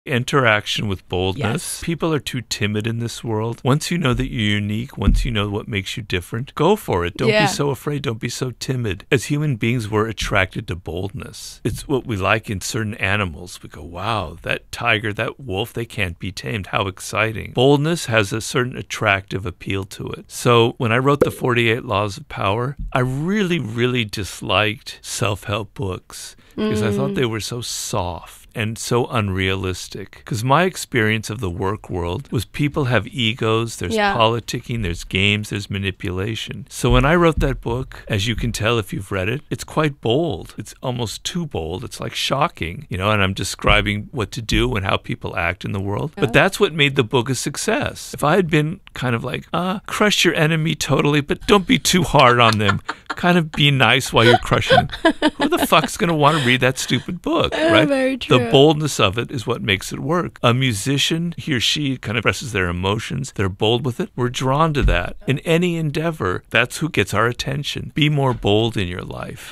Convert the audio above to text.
Interaction with boldness. Yes. People are too timid in this world. Once you know that you're unique, once you know what makes you different, go for it. Don't be so afraid. Don't be so timid. As human beings, we're attracted to boldness. It's what we like in certain animals. We go, wow, that tiger, that wolf, they can't be tamed. How exciting. Boldness has a certain attractive appeal to it. So when I wrote the 48 Laws of Power, I really, really disliked self-help books because I thought they were so soft and so unrealistic. Because my experience of the work world was people have egos, there's politicking, there's games, there's manipulation. So when I wrote that book, as you can tell if you've read it, it's quite bold. It's almost too bold. It's like shocking, and I'm describing what to do and how people act in the world. But that's what made the book a success. If I had been kind of like, crush your enemy totally, but don't be too hard on them. Kind of be nice while you're crushing them. Who the fuck's going to want to read that stupid book, right? Very true. The boldness of it is what makes it work. A musician, he or she kind of expresses their emotions. They're bold with it. We're drawn to that. In any endeavor, that's who gets our attention. Be more bold in your life.